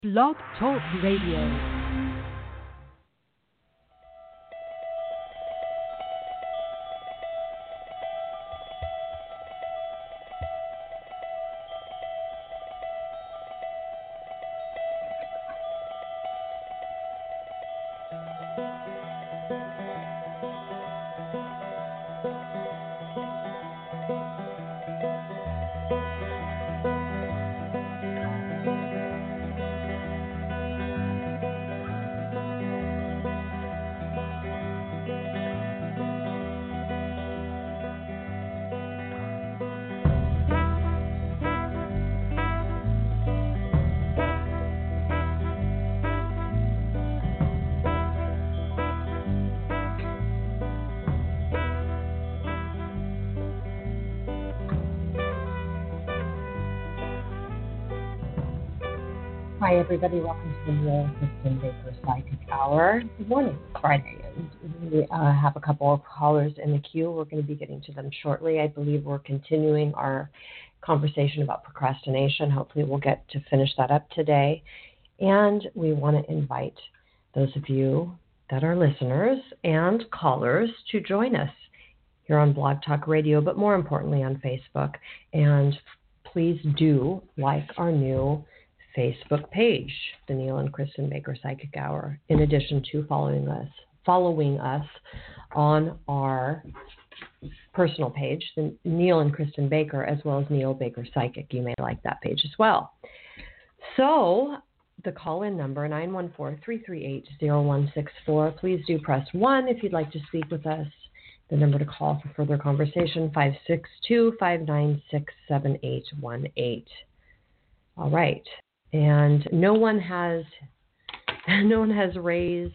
Blog Talk Radio. Hi, everybody. Welcome to the Neil and Kristen Baker Psychic Hour. Good morning. Friday. We have a couple of callers in the queue. We're going to be getting to them shortly. I believe we're continuing our conversation about procrastination. Hopefully we'll get to finish that up today. And we want to invite those of you that are listeners and callers to join us here on Blog Talk Radio, but more importantly on Facebook. And please do like our new Facebook page, the Neil and Kristen Baker Psychic Hour, in addition to following us on our personal page, the Neil and Kristen Baker, as well as Neil Baker Psychic. You may like that page as well. So the call-in number, 914-338-0164. Please do press 1 if you'd like to speak with us. The number to call for further conversation, 562-596-7818. All right. And no one has raised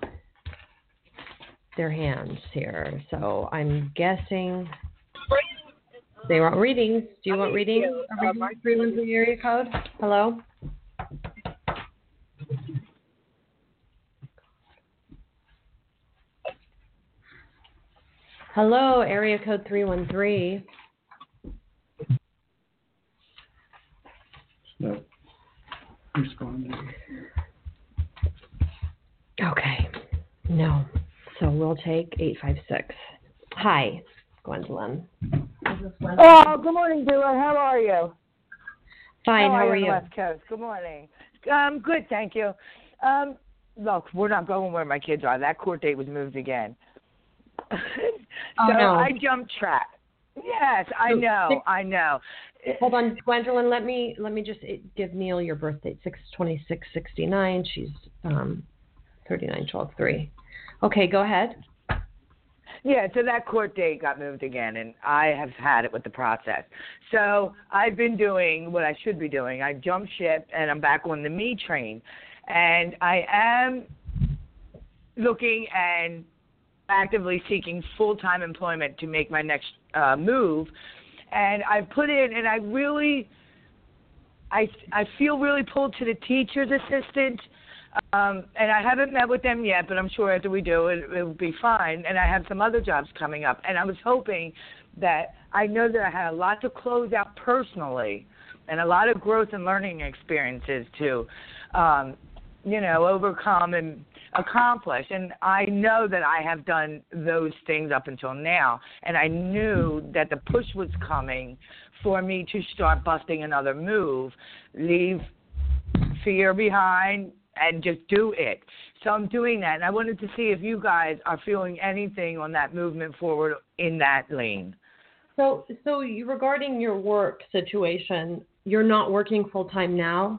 their hands here, so I'm guessing they want readings. Do you want readings? A reading 313 area code? Hello? Hello, area code 313. No. Responding. Okay. No. So we'll take 856. Hi, Gwendolyn. Oh, good morning, Dula. How are you? Fine. How are on the you? West Coast? Good morning. Good, thank you. Look, we're not going where my kids are. That court date was moved again. Oh, no. no. I jumped track. Yes, I know. Hold on, Gwendolyn. Let me just give Neil your birth date, 6/26/69. She's 39/12/3. Okay, go ahead. Yeah, so that court date got moved again, and I have had it with the process. So I've been doing what I should be doing. I jumped ship, and I'm back on the me train. And I am looking and actively seeking full-time employment to make my next move. And I put in, and I feel really pulled to the teacher's assistant. And I haven't met with them yet, but I'm sure after we do, it will be fine. And I have some other jobs coming up. And I was hoping that I know that I had a lot to close out personally and a lot of growth and learning experiences to, overcome and accomplish. And I know that I have done those things up until now. And I knew that the push was coming for me to start busting another move, leave fear behind, and just do it. So I'm doing that. And I wanted to see if you guys are feeling anything on that movement forward in that lane. So regarding your work situation, you're not working full-time now?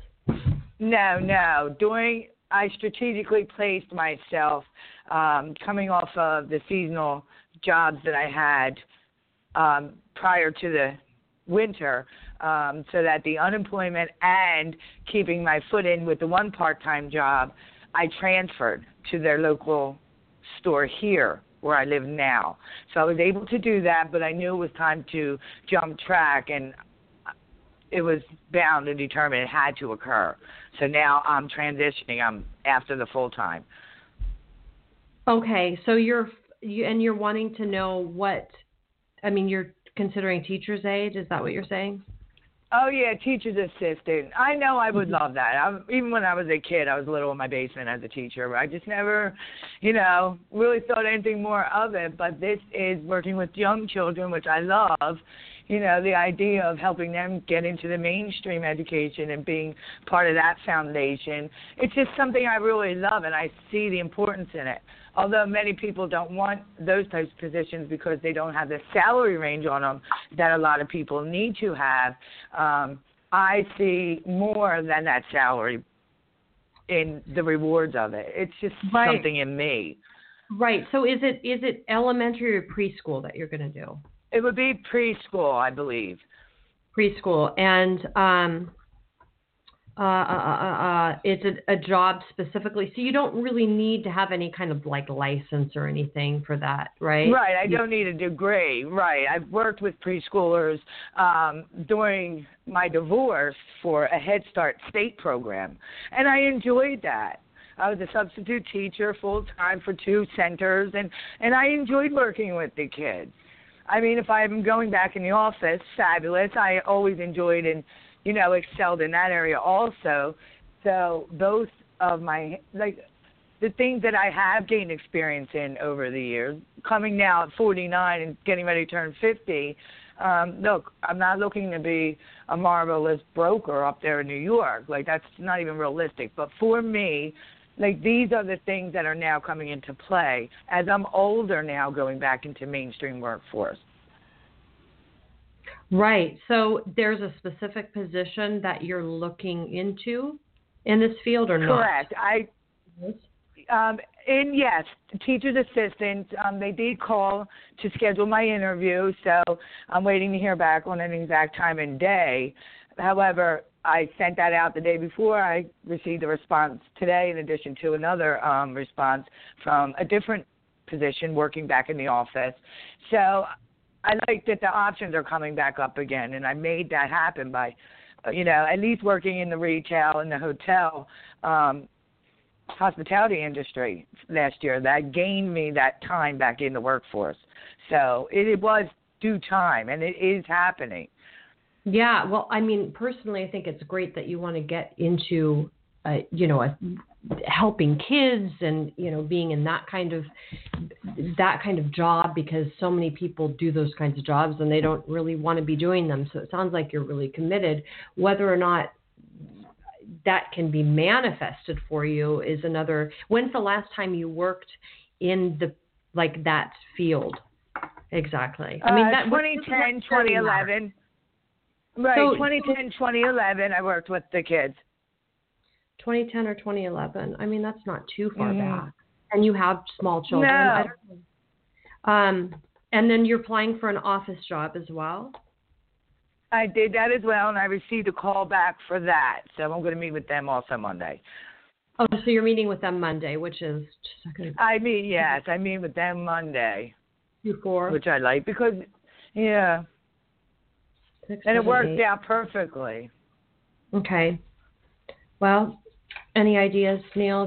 No. I strategically placed myself coming off of the seasonal jobs that I had prior to the winter, so that the unemployment and keeping my foot in with the one part-time job, I transferred to their local store here where I live now. So I was able to do that, but I knew it was time to jump track, and it was bound and determined it had to occur. So now I'm transitioning. I'm after the full-time. Okay, so you're wanting to know you're considering teacher's aid, is that what you're saying? Oh, yeah, teacher's assistant. I know I would love that. Even when I was a kid, I was little in my basement as a teacher. I just never, really thought anything more of it. But this is working with young children, which I love. The idea of helping them get into the mainstream education and being part of that foundation. It's just something I really love, and I see the importance in it. Although many people don't want those types of positions because they don't have the salary range on them that a lot of people need to have, I see more than that salary in the rewards of it. It's just something in me. Right. So is it elementary or preschool that you're going to do? It would be preschool, I believe. Preschool. And it's a job specifically. So you don't really need to have any kind of like license or anything for that, right? Right. I don't need a degree. Right. I've worked with preschoolers during my divorce for a Head Start state program, and I enjoyed that. I was a substitute teacher full-time for 2 centers, and I enjoyed working with the kids. I mean, if I'm going back in the office, fabulous. I always enjoyed and, excelled in that area also. So both of my, the things that I have gained experience in over the years, coming now at 49 and getting ready to turn 50, look, I'm not looking to be a marvelous broker up there in New York. That's not even realistic. But for me, these are the things that are now coming into play as I'm older now going back into mainstream workforce. Right. So there's a specific position that you're looking into in this field or not? Correct. Yes, teacher's assistant. They did call to schedule my interview, so I'm waiting to hear back on an exact time and day. However, I sent that out the day before. I received a response today in addition to another response from a different position working back in the office. So I like that the options are coming back up again, and I made that happen by, at least working in the retail and the hotel hospitality industry last year. That gained me that time back in the workforce. So it was due time, and it is happening. Yeah, well, I mean, personally, I think it's great that you want to get into, helping kids and, being in that kind of job, because so many people do those kinds of jobs and they don't really want to be doing them. So it sounds like you're really committed. Whether or not that can be manifested for you is another. When's the last time you worked in that field? Exactly. I mean, 2010, 2011. Right, so, 2010, 2011, I worked with the kids. 2010 or 2011. I mean, that's not too far back. And you have small children. No. I don't know. And then you're applying for an office job as well? I did that as well, and I received a call back for that. So I'm going to meet with them also Monday. Oh, so you're meeting with them Monday, which is... I meet with them Monday. Q4? Which I like because, yeah... 6, and 7, it worked 8. out perfectly. Okay. Well, any ideas, Neil,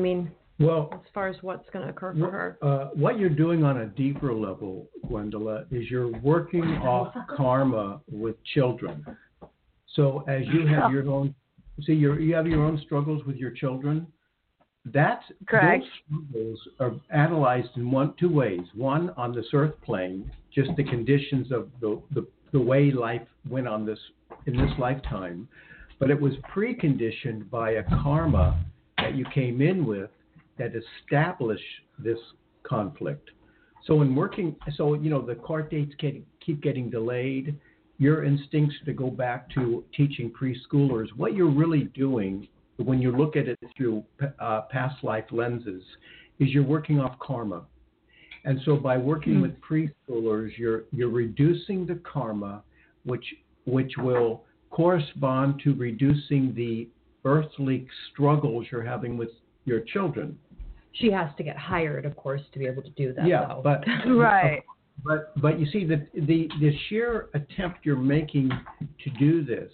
as far as what's going to occur for her? What you're doing on a deeper level, Gwendolyn, is you're working off karma with children. So as you have your own, you have your own struggles with your children. Correct. Those struggles are analyzed in 2 ways. One, on this earth plane, just the conditions of the way life went in this lifetime, but it was preconditioned by a karma that you came in with that established this conflict. So in working, the court dates keep getting delayed. Your instincts to go back to teaching preschoolers, what you're really doing when you look at it through past life lenses, is you're working off karma. And so by working with preschoolers, you're reducing the karma, which will correspond to reducing the earthly struggles you're having with your children. She has to get hired, of course, to be able to do that. Yeah, though. but right. But you see the sheer attempt you're making to do this,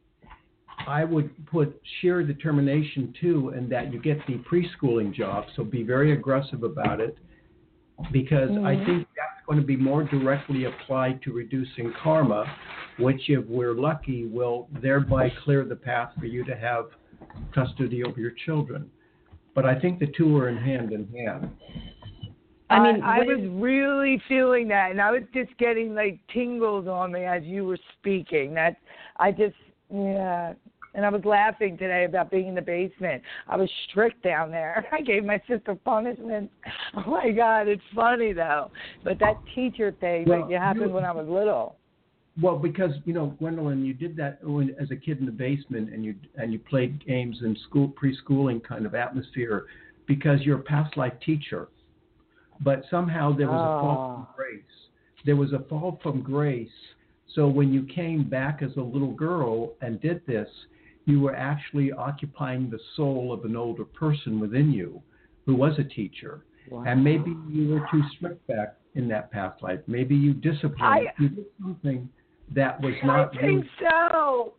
I would put sheer determination too, and that you get the preschooling job. So be very aggressive about it. Because I think that's going to be more directly applied to reducing karma. which, if we're lucky, will thereby clear the path for you to have custody over your children. But I think the two are hand in hand. I mean, I was really feeling that, and I was just getting like tingles on me as you were speaking. And I was laughing today about being in the basement. I was strict down there. I gave my sister punishment. Oh my God, it's funny though. But that teacher thing that happened when I was little. Well, because Gwendolyn, you did that as a kid in the basement, and you played games in school, preschooling kind of atmosphere, because you're a past life teacher. But somehow there was a fall from grace. There was a fall from grace. So when you came back as a little girl and did this, you were actually occupying the soul of an older person within you who was a teacher. Wow. And maybe you were too strict back in that past life. Maybe you disciplined. You did something that was not. I think so.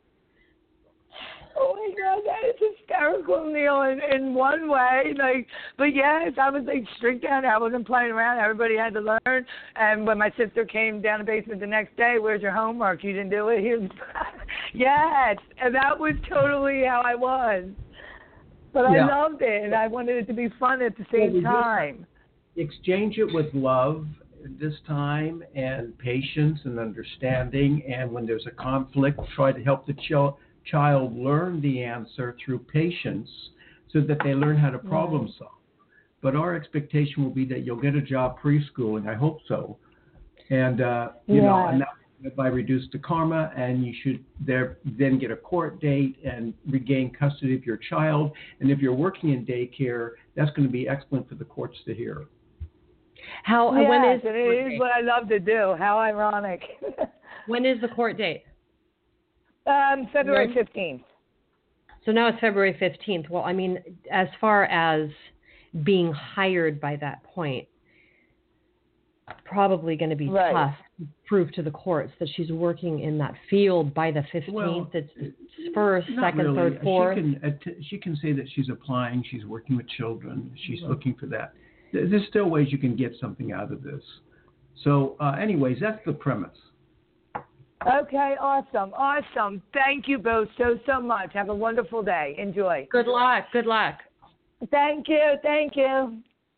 Oh my God, that is hysterical, Neil, in one way. But yes, I was strict down there. I wasn't playing around. Everybody had to learn. And when my sister came down the basement the next day, where's your homework? You didn't do it? Yes, and that was totally how I was. But I loved it, and I wanted it to be fun at the same time. Exchange it with love this time, and patience and understanding. And when there's a conflict, try to help the child learn the answer through patience so that they learn how to problem solve. But our expectation will be that you'll get a job preschooling. I hope so. And, and that by reduce the karma, and you should then get a court date and regain custody of your child. And if you're working in daycare, that's going to be excellent for the courts to hear. When is it is what I love to do. How ironic. When is the court date? February 15th. So now it's February 15th. Well, I mean, as far as being hired by that point, probably going to be tough to prove to the courts that she's working in that field by the 15th. Well, it's first, second, third, fourth. She can say that she's applying, she's working with children, she's looking for that. There's still ways you can get something out of this. So anyways, that's the premise. Okay, awesome. Thank you both so much. Have a wonderful day. Enjoy. Good luck. Thank you.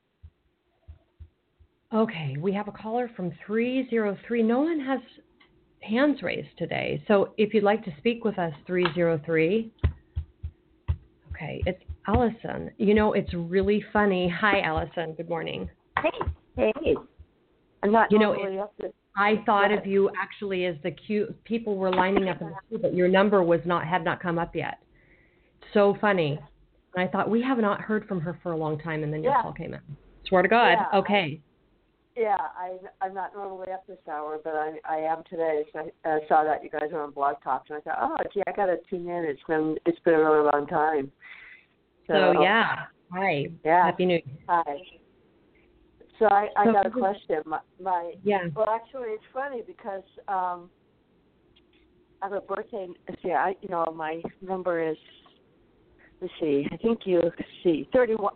Okay, we have a caller from 303. No one has hands raised today. So if you'd like to speak with us, 303. Okay, it's Allison. It's really funny. Hi, Allison. Good morning. Hey. I'm not normally up to... I thought of you actually as the queue. People were lining up in the queue, but your number had not come up yet. So funny. And I thought, we have not heard from her for a long time, and then your call came in. Swear to God. Yeah, okay. I'm not normally up this hour, but I am today. So I saw that you guys are on Blog Talk, and I thought, I got to tune in. It's been a really long time. So hi. Yeah. Happy New Year. Hi. So I got a question. Well, actually, it's funny because I have a birthday. My number is. Let's see. I think 31.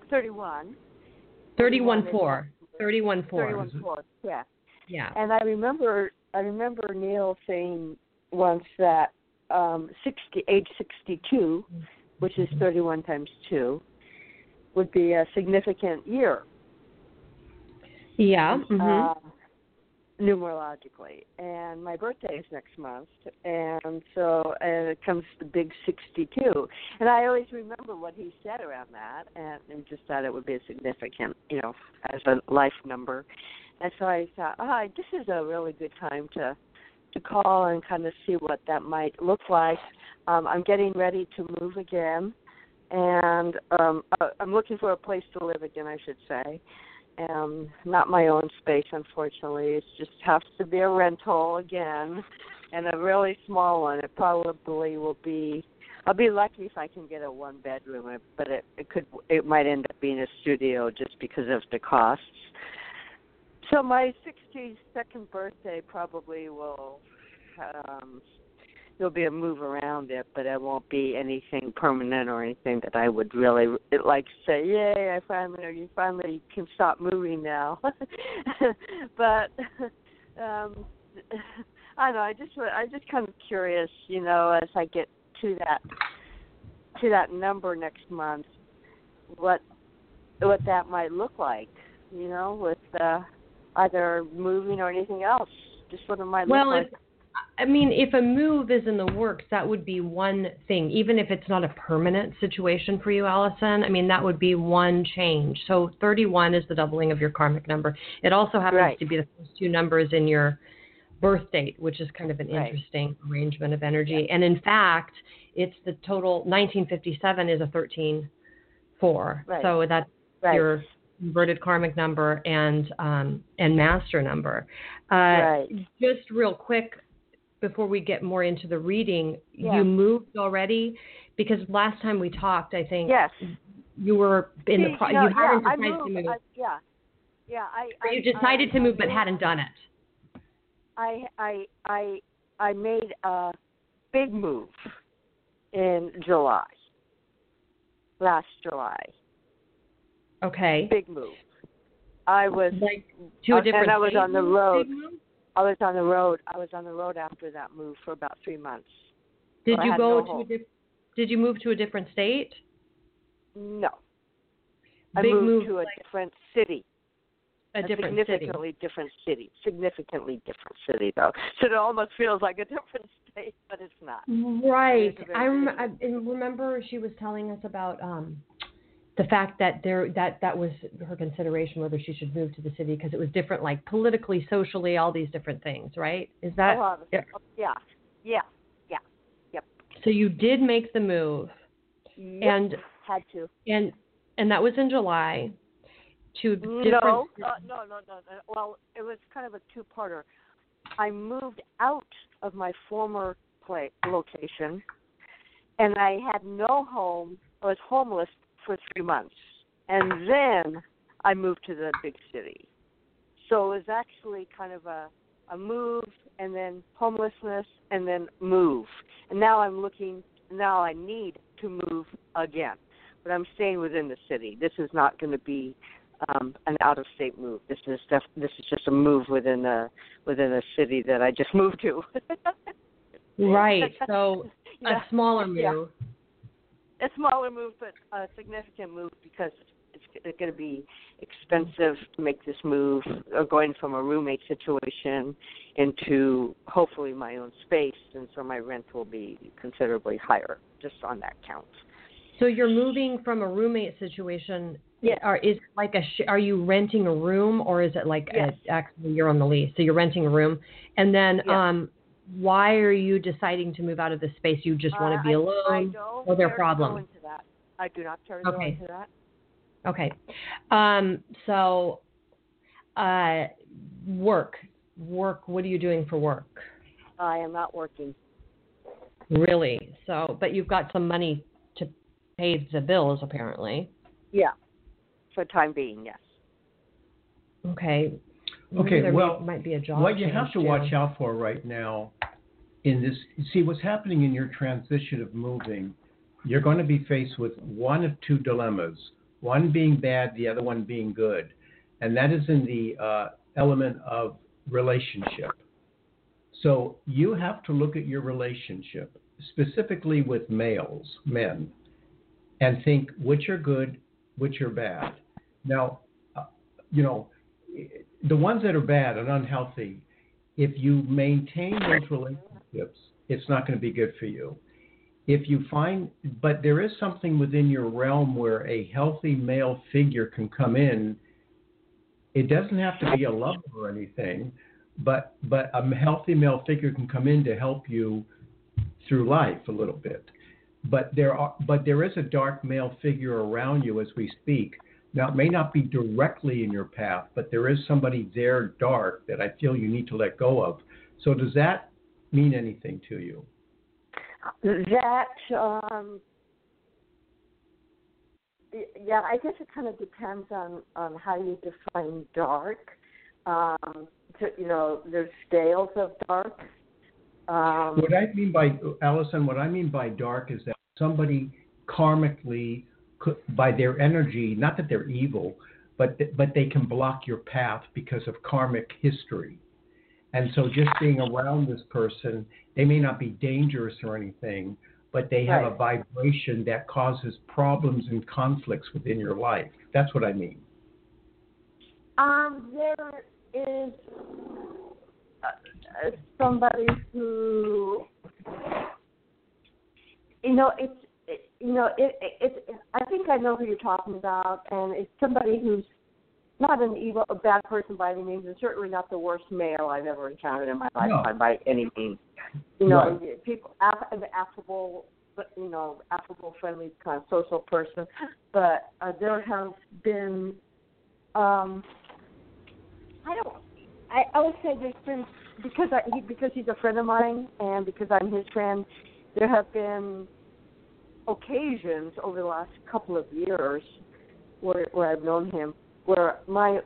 31-4. Yeah. Yeah. And I remember Neil saying once that age 62, which is 31 times 2, would be a significant year. Yeah. Numerologically. And my birthday is next month, and so it comes to the big 62. And I always remember what he said around that, and just thought it would be a significant, as a life number. And so I thought, this is a really good time to call and kind of see what that might look like. I'm getting ready to move again, and I'm looking for a place to live again, I should say. Not my own space, unfortunately. It just has to be a rental again, and a really small one. It probably will be. I'll be lucky if I can get a one-bedroom, but it might end up being a studio just because of the costs. So my 62nd birthday probably will. There'll be a move around it, but it won't be anything permanent or anything that I would really like to say, yay, you finally can stop moving now. But I know. I'm just kind of curious, as I get to that number next month, what that might look like, with either moving or anything else. Just what it might look like. If a move is in the works, that would be one thing. Even if it's not a permanent situation for you, Allison, that would be one change. So 31 is the doubling of your karmic number. It also happens to be the first two numbers in your birth date, which is kind of an interesting arrangement of energy. Yeah. And in fact, it's the total. 1957 is a 13-4. Right. So that's your inverted karmic number and master number. Just real quick, before we get more into the reading, you moved already? Because last time we talked, I think you were in the you hadn't decided to move. You decided to move but hadn't done it. I made a big move in July. Last July. Okay. Big move. I was to a different and I was state on the road. I was on the road. I was on the road after that move for about 3 months. Did you go to Did you move to a different state? No. I moved to a different city. Significantly different city, though. So it almost feels like a different state, but it's not. Right. I remember she was telling us about the fact that that was her consideration whether she should move to the city because it was different, like politically, socially, all these different things, right? Is that? Yeah. Yep. So you did make the move. Yep. And had to. And that was in July. To different. No. Well, it was kind of a two-parter. I moved out of my former location, and I had no home. I was homeless for 3 months, and then I moved to the big city. So it was actually kind of a move, and then homelessness, and then move. And now I need to move again, but I'm staying within the city. This is not going to be an out-of-state move. This is just a move within a city that I just moved to. Right. So a smaller move. Yeah. A smaller move, but a significant move because it's going to be expensive to make this move, going from a roommate situation into hopefully my own space, and so my rent will be considerably higher just on that count. So you're moving from a roommate situation. Yes. Are you renting a room, or is it like actually you're on the lease? So you're renting a room, and then why are you deciding to move out of the space? You just want to be alone, or there are problems? I do not care to go into that. Okay. So, work. What are you doing for work? I am not working. Really? So, but you've got some money to pay the bills, apparently. Yeah. For the time being, yes. Okay. Okay, might be a job what you have to watch out for right now in this, see what's happening in your transition of moving, you're going to be faced with one of two dilemmas, one being bad, the other one being good. And that is in the element of relationship. So you have to look at your relationship, specifically with men, and think which are good, which are bad. Now, the ones that are bad and unhealthy, if you maintain those relationships, it's not going to be good for you. If you find, but there is something within your realm where a healthy male figure can come in. It doesn't have to be a lover or anything, but a healthy male figure can come in to help you through life a little bit. But there is a dark male figure around you as we speak. Now, it may not be directly in your path, but there is somebody there dark that I feel you need to let go of. So does that mean anything to you? That, I guess it kind of depends on how you define dark. There's scales of dark. What I mean by dark is that somebody karmically, by their energy, not that they're evil, but they can block your path because of karmic history. And so just being around this person, they may not be dangerous or anything, but they have a vibration that causes problems and conflicts within your life. That's what I mean. There is somebody who, I think I know who you're talking about, and it's somebody who's not a bad person by any means, and certainly not the worst male I've ever encountered in my lifetime by any means. People, an affable, friendly, kind of social person. But there have been, I would say there's been, because he's a friend of mine, and because I'm his friend, there have been occasions over the last couple of years where I've known him, where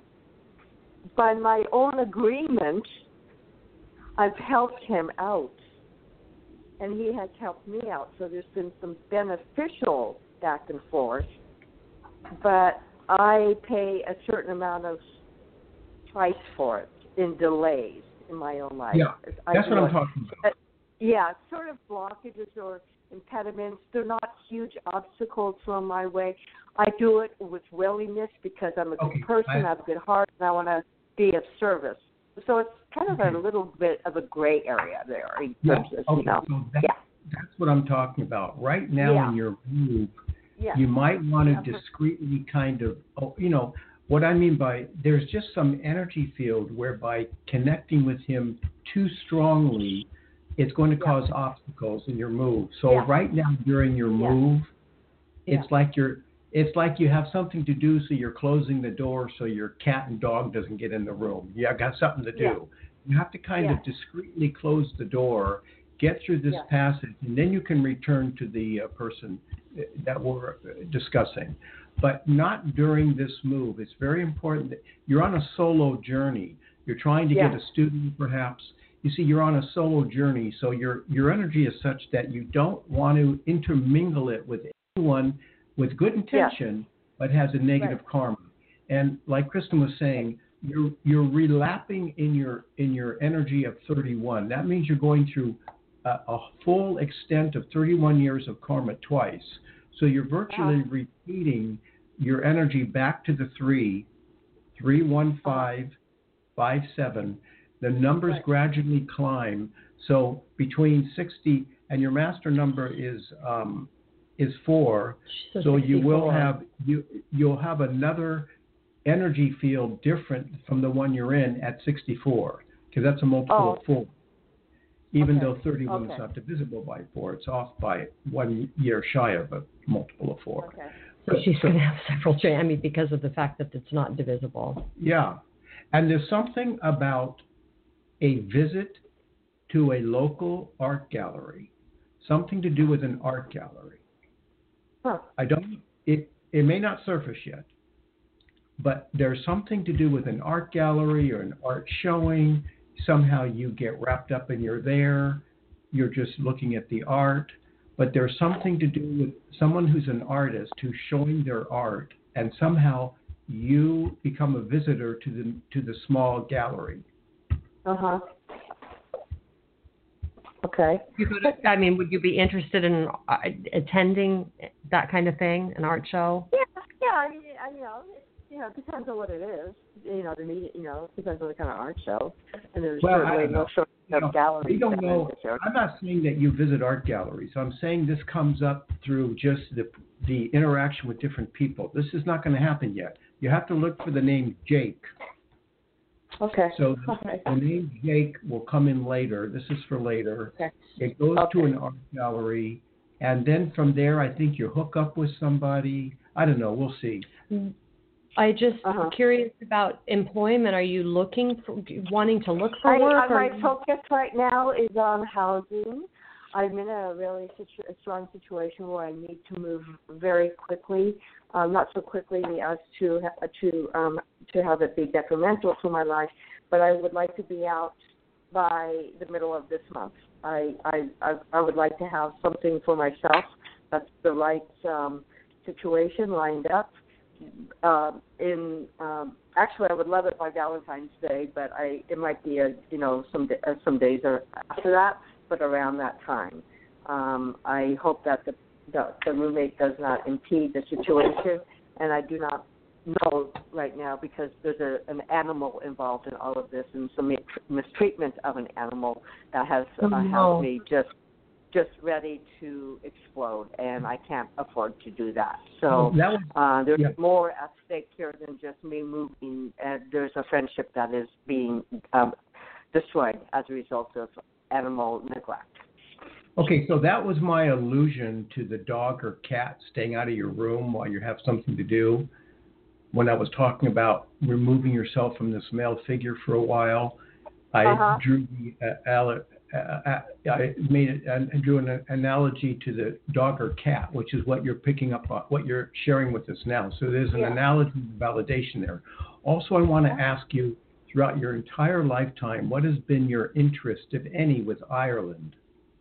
by my own agreement, I've helped him out, and he has helped me out. So there's been some beneficial back and forth, but I pay a certain amount of price for it in delays in my own life. Yeah, that's what I'm talking about. Sort of blockages or impediments. They're not huge obstacles from my way. I do it with willingness because I'm a good person, I have a good heart, and I want to be of service. So it's kind of a little bit of a gray area there. So that's what I'm talking about. Right now in your move, you might want to discreetly kind of, what I mean by there's just some energy field whereby connecting with him too strongly, it's going to cause obstacles in your move. So right now during your move, it's like you have something to do, so you're closing the door so your cat and dog doesn't get in the room. You got something to do. Yeah. You have to kind of discreetly close the door, get through this passage, and then you can return to the person that we're discussing. But not during this move. It's very important that you're on a solo journey. You're trying to get a student, perhaps. You see, you're on a solo journey, so your energy is such that you don't want to intermingle it with anyone with good intention, but has a negative karma. And like Kristen was saying, you're relapping in your energy of 31. That means you're going through a full extent of 31 years of karma twice. So you're virtually repeating your energy back to the 3, 1, 5, 5, 7. The numbers gradually climb. So between 60 and your master number is 4. So you will have you'll have another energy field different from the one you're in at 64, because that's a multiple of 4. Even though 31 is not divisible by 4, it's off by 1 year shy of a multiple of 4. Okay. So she's going to have several changes because of the fact that it's not divisible. Yeah. And there's something about a visit to a local art gallery, something to do with an art gallery. Huh. It may not surface yet, but there's something to do with an art gallery or an art showing. Somehow you get wrapped up and you're there. You're just looking at the art. But there's something to do with someone who's an artist who's showing their art, and somehow you become a visitor to the small gallery. Uh-huh. Okay. I mean, would you be interested in attending that kind of thing, an art show? Yeah. It depends on what it is. It depends on the kind of art show. And there's certainly no short of galleries. We don't know. I'm not saying that you visit art galleries. I'm saying this comes up through just the interaction with different people. This is not going to happen yet. You have to look for the name Jake. Okay. So the name Jake will come in later. This is for later. Okay. It goes to an art gallery, and then from there, I think you hook up with somebody. I don't know. We'll see. I just curious about employment. Are you wanting to look for work? My focus right now is on housing. I'm in a really strong situation where I need to move very quickly, not so quickly as to have it be detrimental to my life, but I would like to be out by the middle of this month. I would like to have something for myself that's the right situation lined up, actually, I would love it by Valentine's Day, but it might be some days or after that, but around that time. I hope that the roommate does not impede the situation, and I do not know right now because there's an animal involved in all of this and some mistreatment of an animal that has me just ready to explode, and I can't afford to do that. So there's more at stake here than just me moving, and there's a friendship that is being destroyed as a result of animal neglect. Okay, so that was my allusion to the dog or cat staying out of your room while you have something to do. When I was talking about removing yourself from this male figure for a while, I drew drew an analogy to the dog or cat, which is what you're picking up on, what you're sharing with us now. So there's an analogy of validation there. Also, I want to ask you, throughout your entire lifetime, what has been your interest, if any, with Ireland?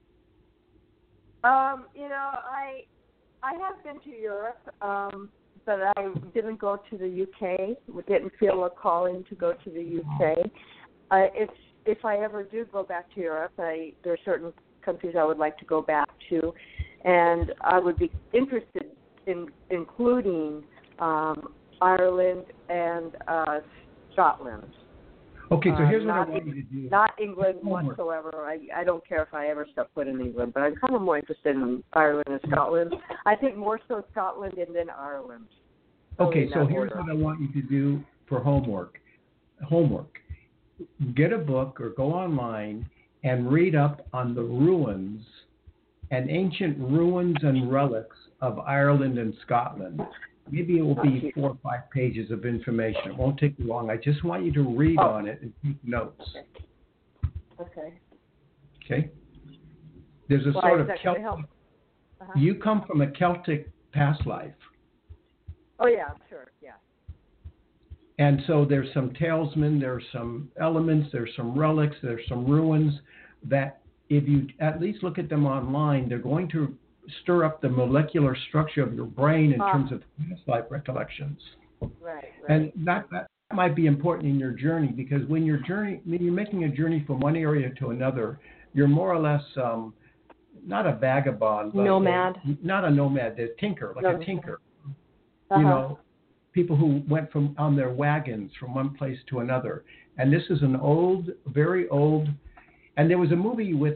I have been to Europe, but I didn't go to the UK. We didn't feel a calling to go to the UK. If I ever do go back to Europe, there are certain countries I would like to go back to, and I would be interested in including Ireland and Scotland. Okay, so here's what I want you to do. Not England whatsoever. I don't care if I ever step foot in England, but I'm kind of more interested in Ireland and Scotland. I think more so Scotland and then Ireland. Okay, so here's what I want you to do for homework. Get a book or go online and read up on the ruins and ancient ruins and relics of Ireland and Scotland. Maybe it will be 4 or 5 pages of information. It won't take you long. I just want you to read on it and take notes. Okay. Okay? There's a sort of Celtic. You come from a Celtic past life. Oh, yeah, sure, yeah. And so there's some talisman, there's some elements, there's some relics, there's some ruins that if you at least look at them online, they're going to stir up the molecular structure of your brain in terms of past life recollections. Right. And that might be important in your journey, because when you're making a journey from one area to another, you're more or less not a vagabond, but not a nomad, a tinker, a tinker. You know, people who went on their wagons from one place to another. And this is an old, very old, and there was a movie with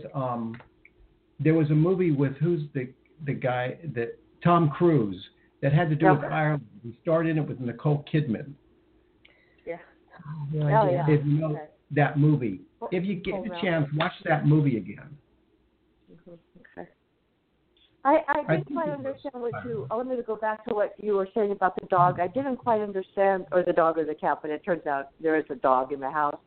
who's the guy that Tom Cruise that had to do with Ireland. He starred in it with Nicole Kidman. Yeah. If you know that movie, if you get the chance, watch that movie again. Okay. I didn't quite understand I wanted to go back to what you were saying about the dog. I didn't quite understand, or the dog or the cat, but it turns out there is a dog in the house.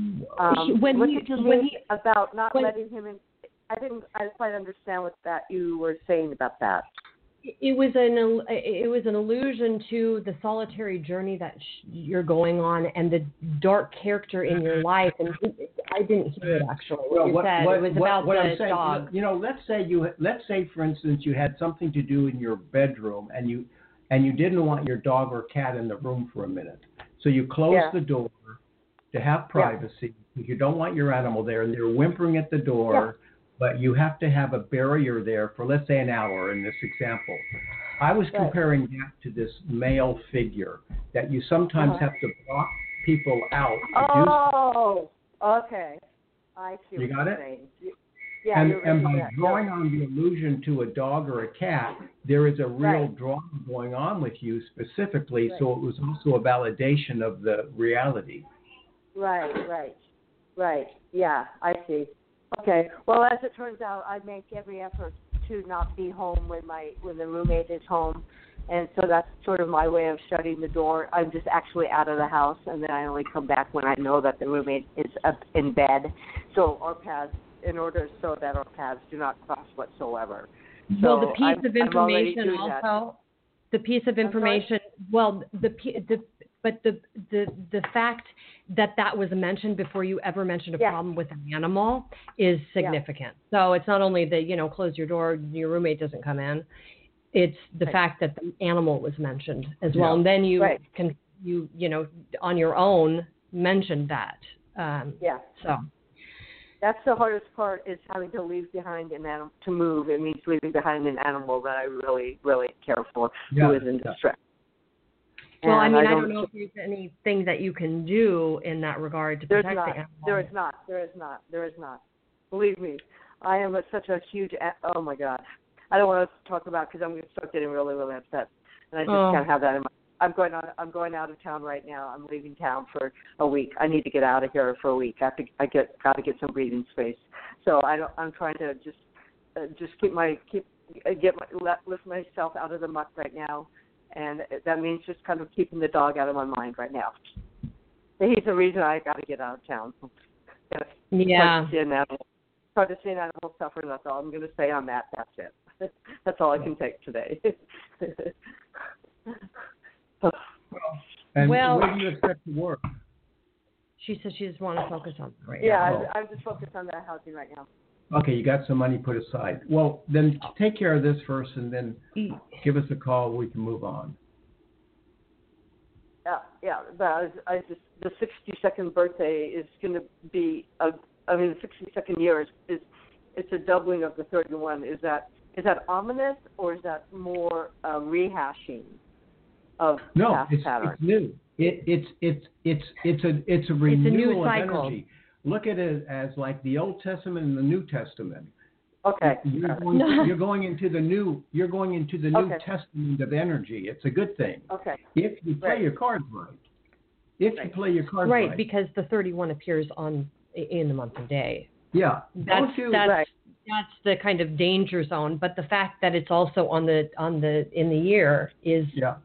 About not letting him in? I didn't quite understand what you were saying about that. It was an allusion to the solitary journey that you're going on and the dark character in your life. And I didn't hear it actually. It was about the dog. You know, let's say for instance you had something to do in your bedroom and you didn't want your dog or cat in the room for a minute, so you closed the door to have privacy. You don't want your animal there, and they're whimpering at the door. But you have to have a barrier there for, let's say, an hour in this example. I was comparing that to this male figure that you sometimes have to block people out. Okay. I see what you're saying. Yeah, and by drawing on the allusion to a dog or a cat, there is a real drama going on with you specifically, so it was also a validation of the reality. Right. Yeah, I see. Okay. Well, as it turns out, I make every effort to not be home when the roommate is home, and so that's sort of my way of shutting the door. I'm just actually out of the house, and then I only come back when I know that the roommate is up in bed. So our paths, in order so that our paths do not cross whatsoever. So the piece of information also. The piece of information. Well, but the fact that was mentioned before you ever mentioned a problem with an animal is significant. So it's not only that, close your door, your roommate doesn't come in. It's the fact that the animal was mentioned as well, and then you can on your own mention that. So that's the hardest part, is having to leave behind an animal to move. It means leaving behind an animal that I really, really care for, who is in distress. Well, I don't know if there's anything that you can do in that regard to protect the animal. There is not. Believe me, I am such a huge. Oh my God, I don't want to talk about, because I'm going to start getting really, really upset, and I just can't have that in my. I'm going out of town right now. I'm leaving town for a week. I need to get out of here for a week. I got to get some breathing space. So I'm trying to just lift myself out of the muck right now. And that means just kind of keeping the dog out of my mind right now. He's the reason I got to get out of town. Yeah. Try to see an animal suffer. That's all I'm going to say on that. That's it. That's all I can take today. And where do you expect to work? She says she just wants to focus on that right now. Yeah, I'm just focused on that housing right now. Okay, you got some money put aside. Well, then take care of this first, and then give us a call. We can move on. Yeah. But the 62nd birthday is going to be the 62nd year is it's a doubling of the 31. Is that ominous, or is that more rehashing of past patterns? It's new. It's a renewal of energy. Look at it as like the Old Testament and the New Testament. Okay. You're going into the New Testament of energy. It's a good thing. Okay. If you play your cards right. You play your cards right. Right, because the 31 appears in the month and day. Yeah. That's the kind of danger zone. But the fact that it's also in the year is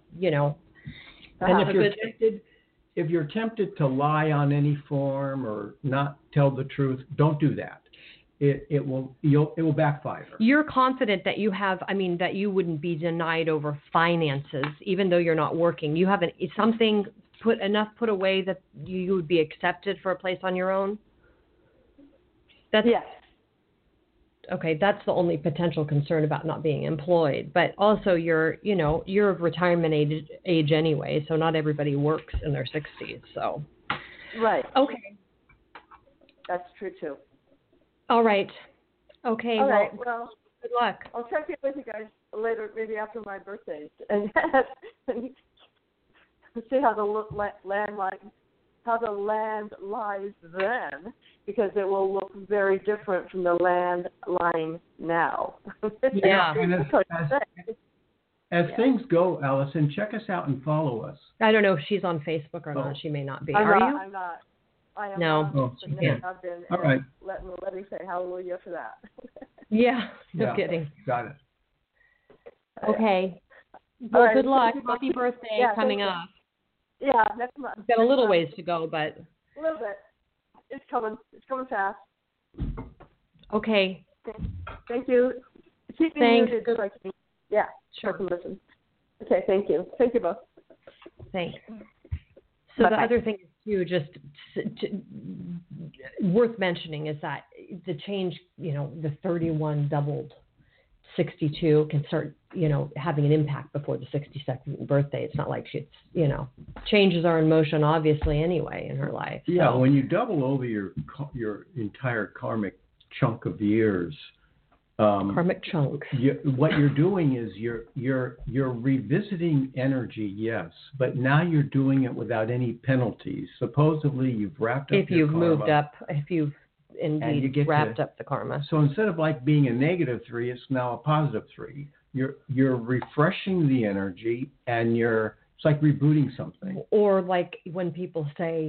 And if you're tempted to lie on any form or not tell the truth, don't do that. It will backfire. You're confident that that you wouldn't be denied over finances, even though you're not working. You have something put away that you would be accepted for a place on your own. Yes. Okay, that's the only potential concern about not being employed. But also, you're of retirement age anyway, so not everybody works in their 60s. So. Right. Okay. That's true too. All right. Okay. All right. Well, good luck. I'll check in with you guys later, maybe after my birthday, and see how the land lies then, because it will look very different from the land lying now. Yeah. As things go, Allison, check us out and follow us. I don't know if she's on Facebook or not. She may not be. Are you? I'm not. I am no. not. Oh, she can't. All right. Let me say hallelujah for that. Yeah. No kidding. Got it. Okay. Well, right. Good luck. Happy birthday coming up. Yeah, next month. We've got a little ways to go, but. A little bit. It's coming. It's coming fast. Okay. Thank you. Keep me muted. Yeah. Sure. Listen. Okay. Thank you. Thank you both. Thanks. So the other thing too, just worth mentioning, is that the change, the 31 doubled 62 can start, having an impact before the 62nd birthday. It's not like changes are in motion, obviously, anyway, in her life. So. Yeah, when you double over your entire karmic chunk of years, karmic chunk. What you're doing is you're revisiting energy, yes, but now you're doing it without any penalties. Supposedly, you've wrapped up. If you've karma, moved up, if you've indeed wrapped up the karma. So instead of like being a -3, it's now a +3. You're refreshing the energy, and it's like rebooting something. Or like when people say,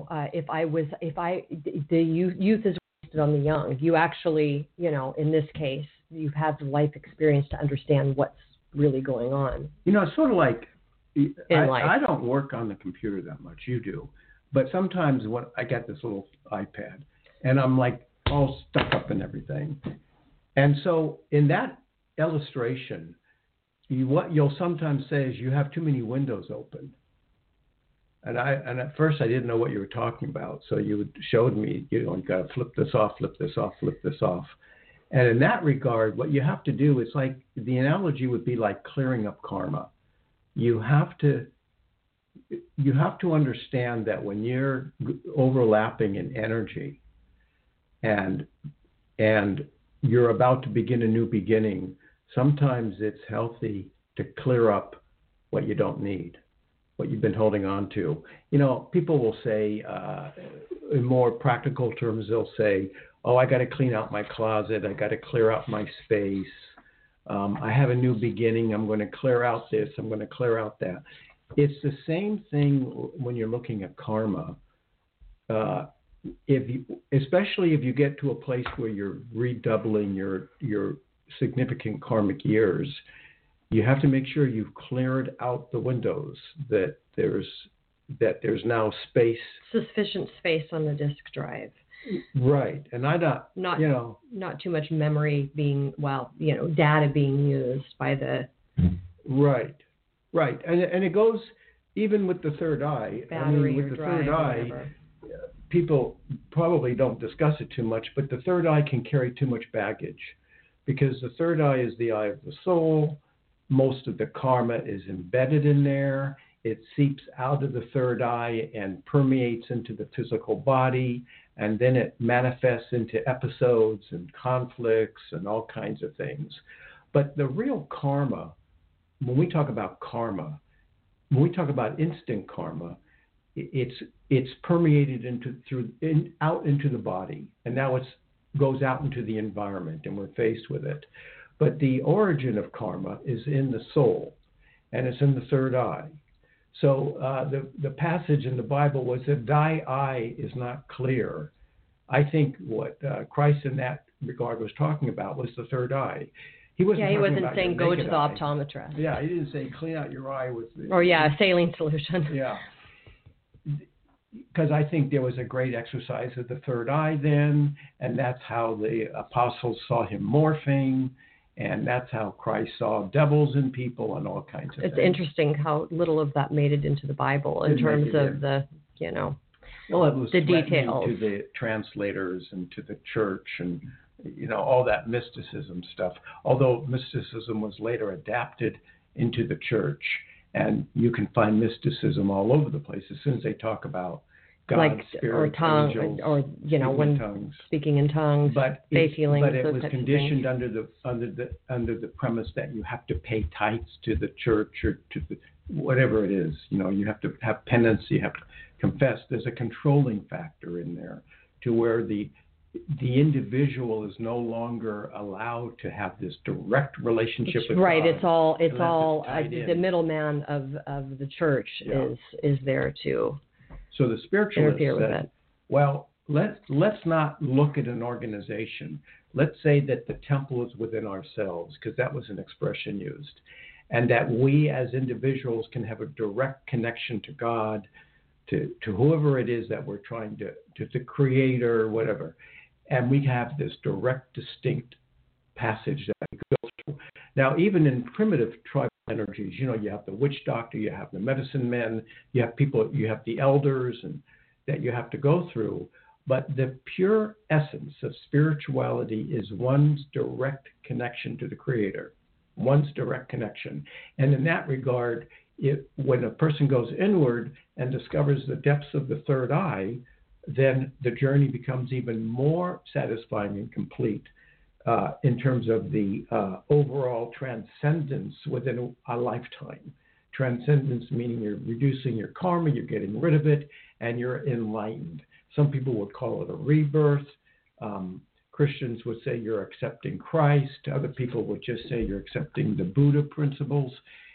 the youth is wasted on the young. You actually, in this case, you've had the life experience to understand what's really going on. It's sort of like life. I don't work on the computer that much. You do, but sometimes when I get this little iPad. And I'm like all stuck up in everything. And so in that illustration, what you'll sometimes say is you have too many windows open. And at first I didn't know what you were talking about. So you showed me, you got to flip this off, flip this off, flip this off. And in that regard, what you have to do is like the analogy would be like clearing up karma. You have to understand that when you're overlapping in energy and you're about to begin a new beginning, sometimes it's healthy to clear up what you don't need, what you've been holding on to. You know, people will say, in more practical terms, they'll say, oh, I got to clean out my closet. I got to clear out my space. I have a new beginning. I'm going to clear out this. I'm going to clear out that. It's the same thing when you're looking at karma. Especially if you get to a place where you're redoubling your significant karmic years, you have to make sure you've cleared out the windows, that there's now space, sufficient space on the disk drive. Right, and not too much memory being data being used by the right, and it goes even with the third eye. Battery with or the drive third or eye, whatever. People probably don't discuss it too much, but the third eye can carry too much baggage, because the third eye is the eye of the soul. Most of the karma is embedded in there. It seeps out of the third eye and permeates into the physical body, and then it manifests into episodes and conflicts and all kinds of things. But the real karma, when we talk about karma, when we talk about instant karma, it's permeated out into the body, and now it goes out into the environment, and we're faced with it. But the origin of karma is in the soul, and it's in the third eye. So the passage in the Bible was that thy eye is not clear. I think what Christ in that regard was talking about was the third eye. He wasn't saying go to the optometrist. Yeah, he didn't say clean out your eye with. A saline solution. Yeah. Because I think there was a great exercise of the third eye then, and that's how the apostles saw him morphing, and that's how Christ saw devils in people and all kinds of things. It's interesting how little of that made it into the Bible in terms of the, well, it was the details to the translators and to the church and, all that mysticism stuff. Although mysticism was later adapted into the church, and you can find mysticism all over the place as soon as they talk about God, spirit, angels, or when tongues. Speaking in tongues, faith healing. But it was conditioned under the premise that you have to pay tithes to the church or to the whatever it is. You have to have penance. You have to confess. There's a controlling factor in there to where the individual is no longer allowed to have this direct relationship with right. God. It's all the middleman of the church is there to. So the spiritualist interfere with said, it. well, let's not look at an organization. Let's say that the temple is within ourselves, because that was an expression used, and that we as individuals can have a direct connection to God, to whoever it is that we're trying to the creator, whatever. And we have this direct, distinct passage that we go through. Now, even in primitive tribal energies, you have the witch doctor, you have the medicine men, you have people, you have the elders, and that you have to go through. But the pure essence of spirituality is one's direct connection to the Creator, one's direct connection. And in that regard, when a person goes inward and discovers the depths of the third eye, then the journey becomes even more satisfying and complete in terms of the overall transcendence within a lifetime. Transcendence meaning you're reducing your karma, you're getting rid of it, and you're enlightened. Some people would call it a rebirth. Christians would say you're accepting Christ. Other people would just say you're accepting the Buddha principles.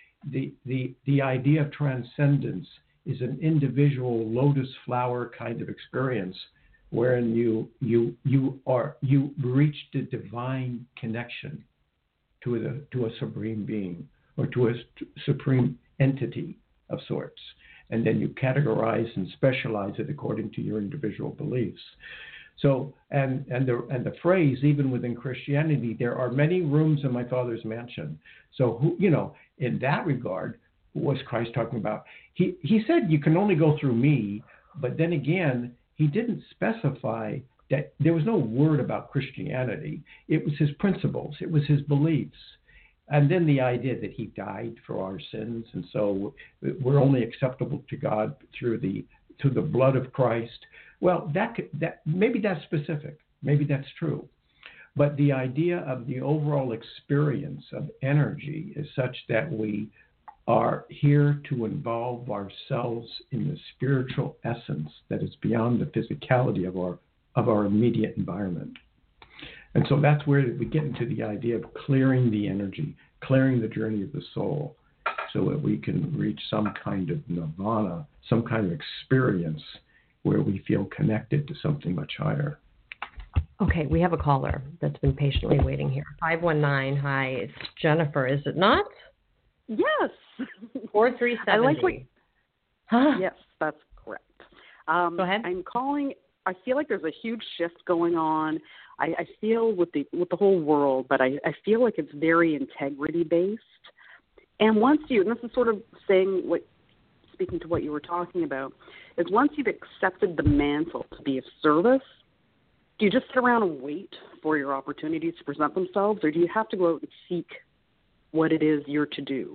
The idea of transcendence is an individual lotus flower kind of experience, wherein you reach the divine connection to a supreme being or to a supreme entity of sorts, and then you categorize and specialize it according to your individual beliefs. So, and the phrase, even within Christianity, there are many rooms in my Father's mansion. So, in that regard, what was Christ talking about? He said you can only go through me, but then again, he didn't specify that there was no word about Christianity. It was his principles. It was his beliefs. And then the idea that he died for our sins, and so we're only acceptable to God through the blood of Christ. Well, that maybe that's specific. Maybe that's true. But the idea of the overall experience of energy is such that we are here to involve ourselves in the spiritual essence that is beyond the physicality of our immediate environment. And so that's where we get into the idea of clearing the energy, clearing the journey of the soul, so that we can reach some kind of nirvana, some kind of experience where we feel connected to something much higher. Okay, we have a caller that's been patiently waiting here. 519, hi, it's Jennifer, is it not? Yes. 4370. I like what... Yes, that's correct. Go ahead. I'm calling. I feel like there's a huge shift going on. I feel with the whole world, but I feel like it's very integrity based. And once you, and this is sort of speaking to what you were talking about, is once you've accepted the mantle to be of service, do you just sit around and wait for your opportunities to present themselves, or do you have to go out and seek what it is you're to do?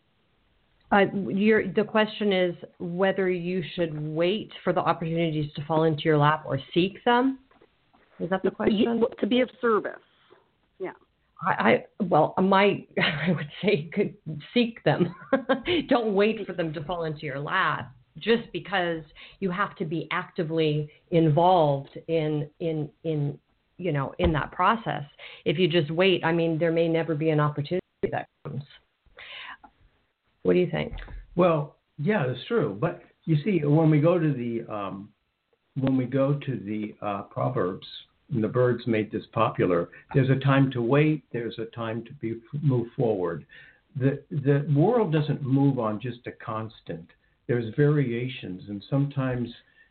The question is whether you should wait for the opportunities to fall into your lap or seek them. Is that the question? To be of service. Yeah. I would say seek them. Don't wait for them to fall into your lap, just because you have to be actively involved in that process. If you just wait, there may never be an opportunity that comes. What do you think? Well, yeah, that's true. But you see, when we go to the Proverbs, and the Birds made this popular, there's a time to wait, there's a time to move forward. The world doesn't move on just a constant. There's variations, and sometimes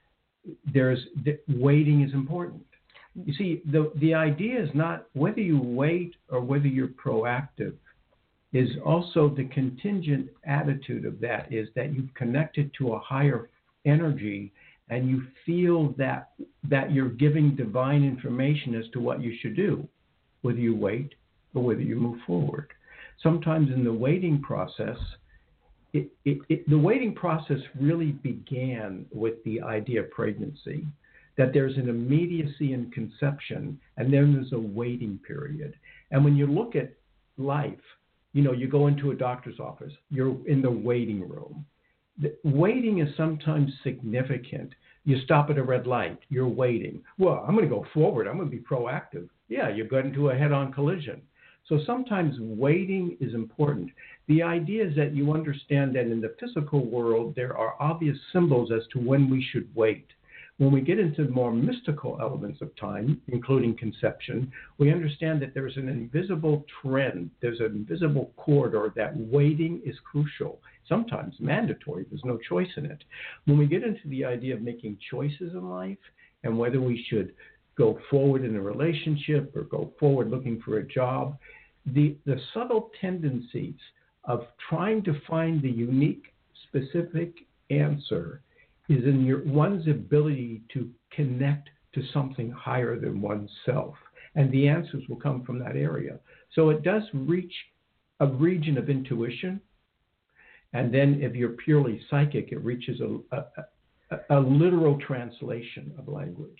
waiting is important. You see, the idea is not whether you wait or whether you're proactive. Is also the contingent attitude of that is that you've connected to a higher energy, and you feel that you're giving divine information as to what you should do, whether you wait or whether you move forward. Sometimes in the waiting process, the waiting process really began with the idea of pregnancy, that there's an immediacy in conception, and then there's a waiting period. And when you look at life, you go into a doctor's office, you're in the waiting room. Waiting is sometimes significant. You stop at a red light, you're waiting. Well, I'm going to go forward, I'm going to be proactive. Yeah, you got into a head-on collision. So sometimes waiting is important. The idea is that you understand that in the physical world, there are obvious symbols as to when we should wait. When we get into more mystical elements of time, including conception, we understand that there's an invisible trend, there's an invisible corridor, that waiting is crucial, sometimes mandatory, there's no choice in it. When we get into the idea of making choices in life and whether we should go forward in a relationship or go forward looking for a job, the subtle tendencies of trying to find the unique, specific answer is in one's ability to connect to something higher than oneself. And the answers will come from that area. So it does reach a region of intuition. And then if you're purely psychic, it reaches a literal translation of language.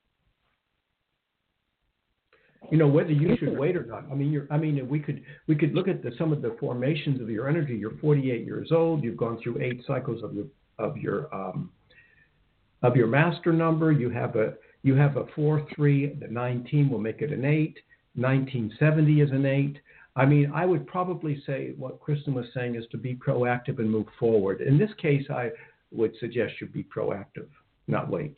Whether you should wait or not. We could look at some of the formations of your energy. You're 48 years old. You've gone through 8 cycles of your master number. You have a 4-3. The 19 will make it an 8. 1970 is an 8. I would probably say what Kristen was saying is to be proactive and move forward. In this case, I would suggest you be proactive, not wait.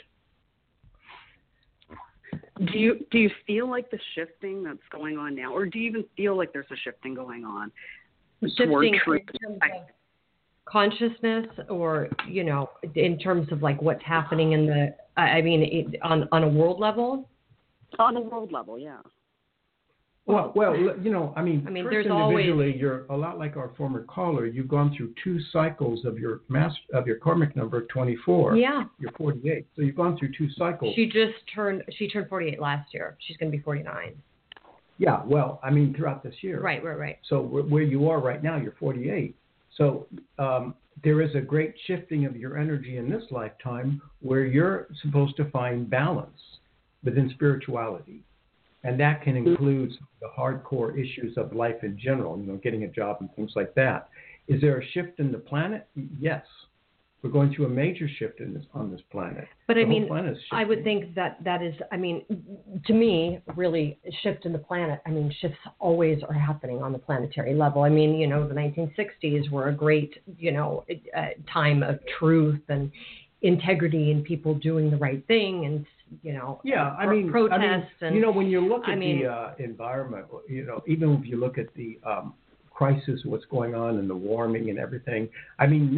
Do you feel like the shifting that's going on now, or do you even feel like there's a shifting going on? Shifting in terms of consciousness, or in terms of like what's happening on a world level? On a world level, yeah. Well, you know, I mean, there's first always individually, you're a lot like our former caller. You've gone through 2 cycles of your karmic number 24. Yeah. You're 48, so you've gone through 2 cycles. She turned 48 last year. She's going to be 49. Yeah, well, I mean, throughout this year. Right. So where you are right now, you're 48. So there is a great shifting of your energy in this lifetime where you're supposed to find balance within spirituality. And that can include the hardcore issues of life in general, you know, getting a job and things like that. Is there a shift in the planet? Yes. We're going through a major shift on this planet. But I mean, I would think that is, I mean, to me, really, a shift in the planet. I mean, shifts always are happening on the planetary level. I mean, you know, the 1960s were a great, you know, time of truth and integrity and people doing the right thing and, you know, protests. And, you know, when you look at the environment, you know, even if you look at the crisis, what's going on and the warming and everything, I mean,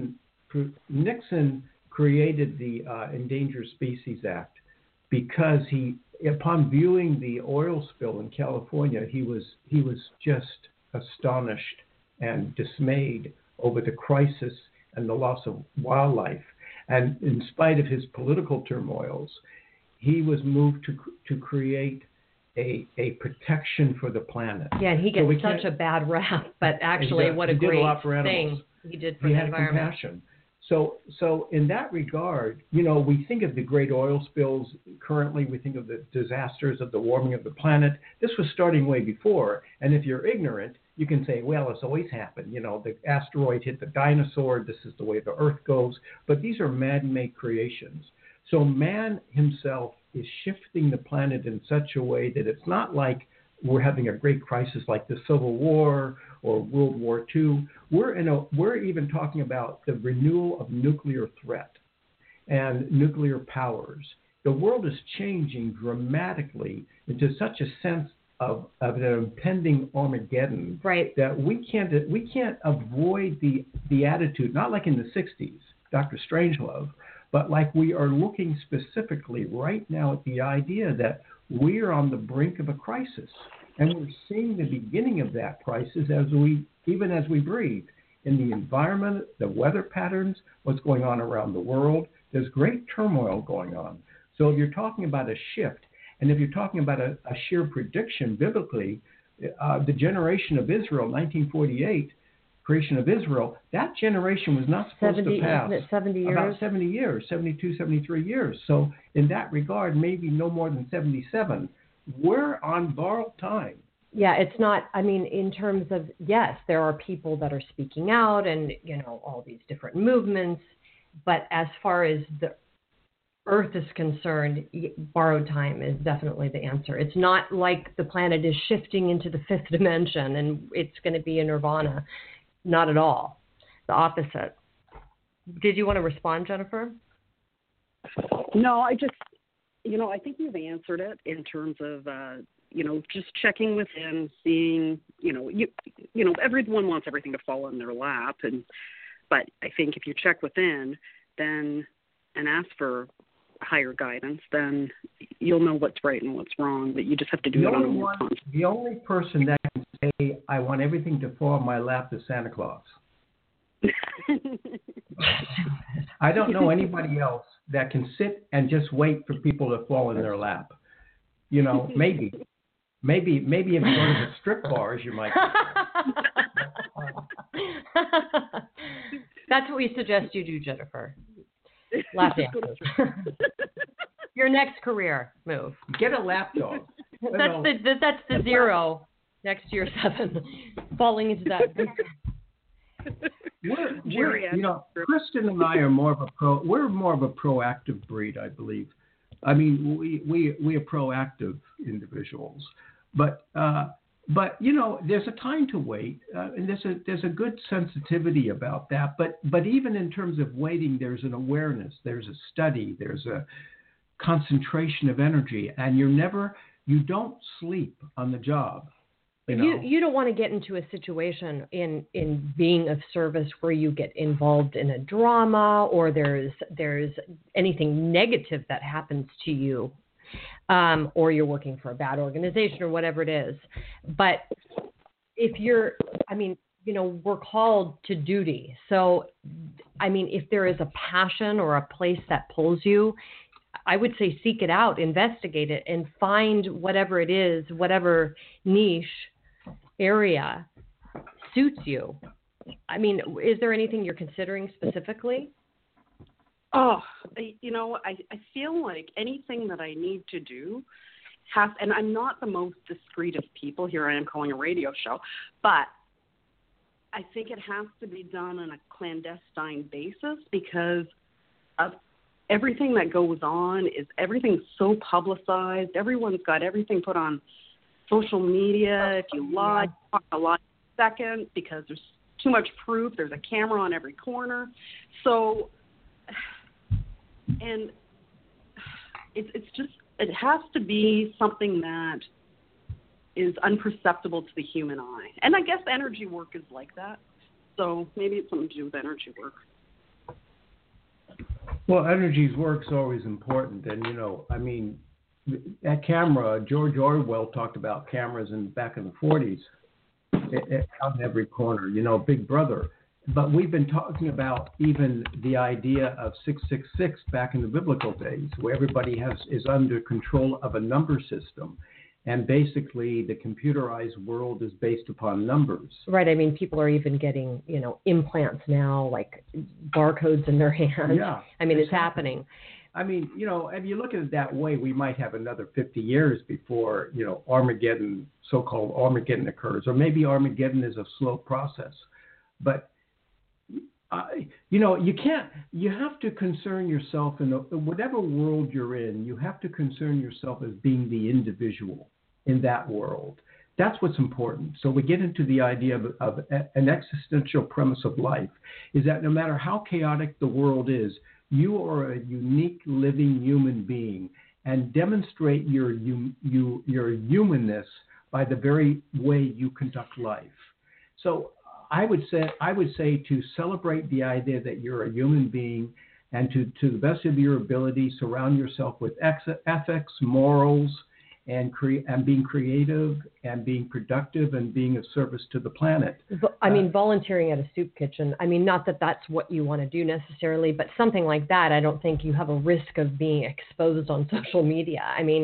Nixon created the Endangered Species Act because upon viewing the oil spill in California, he was just astonished and dismayed over the crisis and the loss of wildlife. And in spite of his political turmoils, he was moved to create a protection for the planet. Yeah, and he gets such a bad rap, but actually, what a great thing he did for the environment. Compassion. So in that regard, you know, we think of the great oil spills currently. We think of the disasters of the warming of the planet. This was starting way before. And if you're ignorant, you can say, well, it's always happened. You know, the asteroid hit the dinosaur. This is the way the Earth goes. But these are man-made creations. So man himself is shifting the planet in such a way that it's not like we're having a great crisis like the Civil War or World War II. We're even talking about the renewal of nuclear threat and nuclear powers. The world is changing dramatically into such a sense of an impending Armageddon, right, that we can't avoid the attitude, not like in the 60s, Dr. Strangelove, but like we are looking specifically right now at the idea that we are on the brink of a crisis. And we're seeing the beginning of that crisis as we breathe. In the environment, the weather patterns, what's going on around the world, there's great turmoil going on. So if you're talking about a shift, and if you're talking about a sheer prediction biblically, the generation of Israel, 1948, creation of Israel, that generation was not supposed to pass 70 years? About 70 years, 72, 73 years. So in that regard, maybe no more than 77. We're on borrowed time. Yeah, it's not, I mean, in terms of, yes, there are people that are speaking out and, you know, all these different movements. But as far as the Earth is concerned, borrowed time is definitely the answer. It's not like the planet is shifting into the 5th dimension and it's going to be a nirvana. Not at all. The opposite. Did you want to respond, Jennifer? No, I just, you know, I think you've answered it in terms of, you know, just checking within, seeing, you know, everyone wants everything to fall in their lap. But I think if you check within, then, and ask for higher guidance, then you'll know what's right and what's wrong, but you just have to do it on a more constant. The only person that can say, I want everything to fall in my lap is Santa Claus. I don't know anybody else that can sit and just wait for people to fall in their lap. You know, maybe if you go to the strip bars, you might. That's what we suggest you do, Jennifer. Lap dances. Your next career move. Get a lap dog. That's the 0 next to your 7. Falling into that. You know, Kristen and I are more of a proactive breed, I believe. I mean, we are proactive individuals, but you know, there's a time to wait, and there's a good sensitivity about that. But even in terms of waiting, there's an awareness, there's a study, there's a concentration of energy, and you don't sleep on the job. You don't want to get into a situation in being of service where you get involved in a drama or there's anything negative that happens to you. or you're working for a bad organization or whatever it is. But if you're, we're called to duty. So, if there is a passion or a place that pulls you, I would say seek it out, investigate it, and find whatever it is, whatever niche area suits you. Is there anything you're considering specifically? Oh, I feel like anything that I need to do and I'm not the most discreet of people. Here I am calling a radio show, but I think it has to be done on a clandestine basis because of everything that goes on. Everything's so publicized. Everyone's got everything put on social media. If you lie, a lie second because there's too much proof. There's a camera on every corner. So, and it's just, it has to be something that is unperceptible to the human eye. And I guess energy work is like that. So maybe it's something to do with energy work. Well, energy's work's always important. And, that camera, George Orwell talked about cameras back in the 40s out in every corner, Big Brother. But we've been talking about even the idea of 666 back in the biblical days, where everybody is under control of a number system. And basically, the computerized world is based upon numbers. Right. People are even getting, implants now, like barcodes in their hands. Yeah. It's happening. If you look at it that way, we might have another 50 years before, Armageddon, so-called Armageddon occurs. Or maybe Armageddon is a slow process. But, you have to concern yourself in whatever world you're in, you have to concern yourself as being the individual in that world. That's what's important. So we get into the idea of an existential premise of life is that no matter how chaotic the world is, you are a unique living human being and demonstrate your humanness by the very way you conduct life. So I would say to celebrate the idea that you're a human being and to the best of your ability, surround yourself with ethics, morals, and being creative and being productive and being of service to the planet. Volunteering at a soup kitchen, not that that's what you want to do necessarily, but something like that, I don't think you have a risk of being exposed on social media.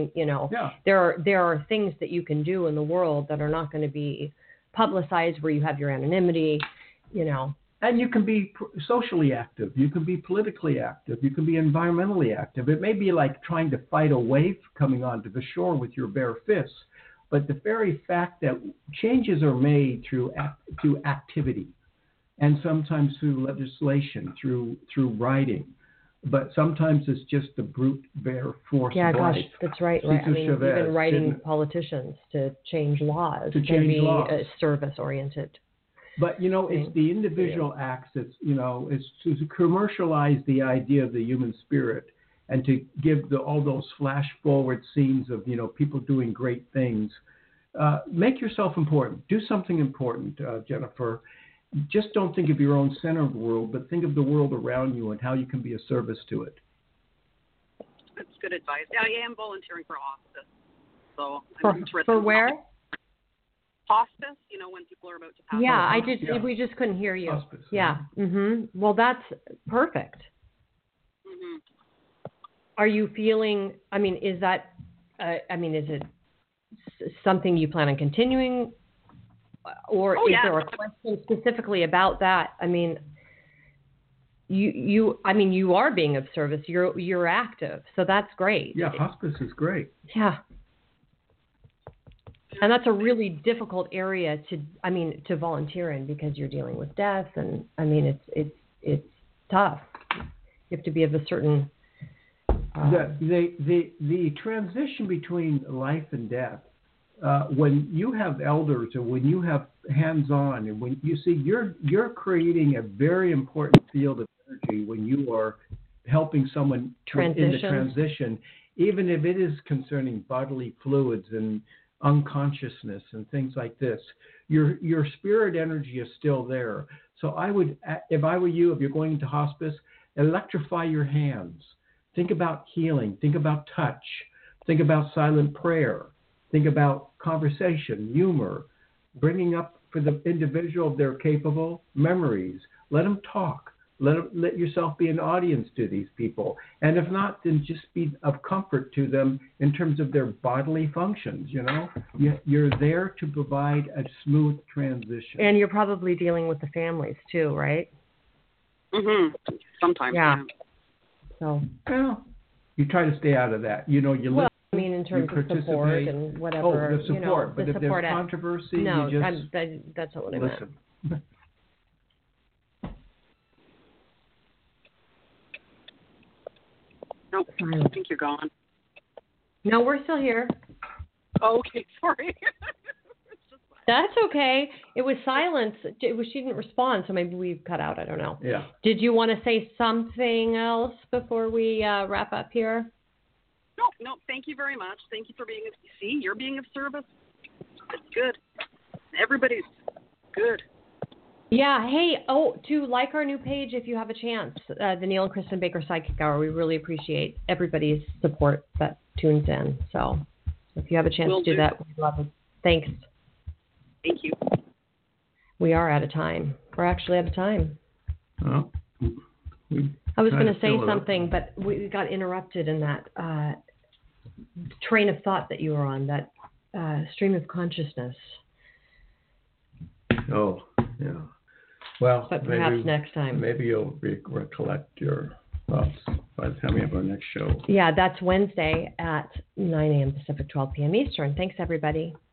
There are things that you can do in the world that are not going to be publicized where you have your anonymity, And you can be socially active. You can be politically active. You can be environmentally active. It may be like trying to fight a wave coming onto the shore with your bare fists. But the very fact that changes are made through activity and sometimes through legislation, through writing. But sometimes it's just the brute bare force of life. Yeah, gosh, that's right. Even writing politicians to change laws can be service-oriented. But, it's the individual acts. It's to commercialize the idea of the human spirit and to give all those flash forward scenes of, people doing great things. Make yourself important. Do something important, Jennifer. Just don't think of your own center of the world, but think of the world around you and how you can be of service to it. That's good advice. I am volunteering for hospice. So for where? Hospice, when people are about to pass. Yeah, we just couldn't hear you. Hospice. Yeah. Mm-hmm. Well, that's perfect. Mm-hmm. Are you feeling? Is that? Is it something you plan on continuing, or is there a question specifically about that? You are being of service. You're active, so that's great. Yeah, hospice is great. Yeah. And that's a really difficult area to volunteer in because you're dealing with death, and it's tough. You have to be of a certain. The transition between life and death, when you have elders or when you have hands-on, and when you see you're creating a very important field of energy when you are helping someone in the transition, even if it is concerning bodily fluids and unconsciousness and things like this, your spirit energy is still there. So I would, if I were you, if you're going into hospice, electrify your hands. Think about healing. Think about touch. Think about silent prayer. Think about conversation, humor, bringing up for the individual if they're capable, memories. Let them talk. Let yourself be an audience to these people. And if not, then just be of comfort to them in terms of their bodily functions, You're there to provide a smooth transition. And you're probably dealing with the families too, right? Mhm. Sometimes. Yeah. So. Well, you try to stay out of that. You listen. I mean, in terms of support and whatever. Oh, the support. But if there's controversy, no, you just that's not what I meant. listen. Nope, I think you're gone. No, we're still here. Oh, okay, sorry. That's okay. It was silence. She didn't respond, so maybe we've cut out. I don't know. Yeah. Did you want to say something else before we wrap up here? No, thank you very much. Thank you for you're being of service. It's good. Everybody's good. Yeah. Hey, to like our new page if you have a chance, the Neil and Kristen Baker Psychic Hour. We really appreciate everybody's support that tunes in. So if you have a chance to do that, we'd love it. Thanks. Thank you. We are out of time. We're actually out of time. Oh, I was going to say something, but we got interrupted in that train of thought that you were on, that stream of consciousness. Oh, yeah. Well, but perhaps next time. Maybe you'll recollect your thoughts by the time we have our next show. Yeah, that's Wednesday at 9 a.m. Pacific, 12 p.m. Eastern. Thanks, everybody.